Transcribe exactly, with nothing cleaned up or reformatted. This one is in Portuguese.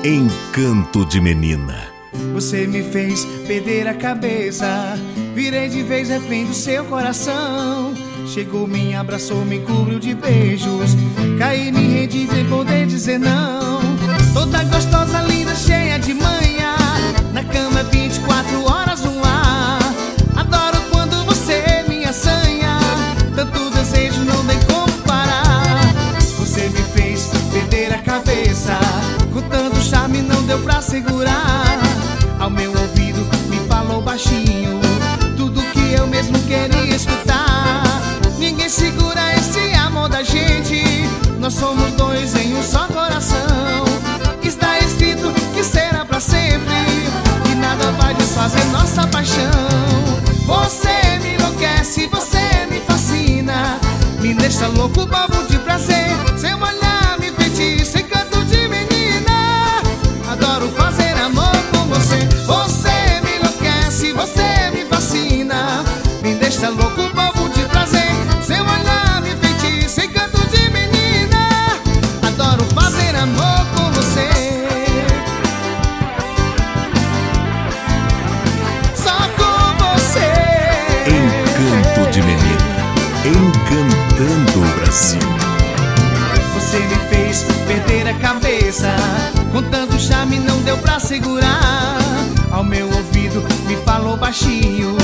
Encanto de Menina. Você me fez perder a cabeça, virei de vez refém do seu coração. Chegou, me abraçou, me cobriu de beijos, caí, me rendi sem poder dizer não. Toda gostosa, linda, cheia de manha, na cama vinte e quatro horas no ar. Adoro quando você me assanha, tanto desejo não tem como parar. Você me fez perder a cabeça, com tanto charme não deu pra segurar. Ao meu ouvido me falou baixinho tudo que eu mesmo queria escutar. Ninguém segura esse amor da gente, nós somos dois em um só coração. Está escrito que será pra sempre, e nada vai desfazer nossa paixão. Você me enlouquece, você me fascina, me deixa louco, bobo de prazer. Seu olhar me feitiça, encanto de menina, adoro fazer amor com você. Você me enlouquece, você me fascina, me deixa louco, bobo de prazer. Seu olhar me feitiça, encanto de menina, adoro fazer amor com você. Só com você. Encanto de Menina, encantando o Brasil. Você me fez perder a cabeça, com tanto charme não deu pra segurar. Ao meu ouvido me falou baixinho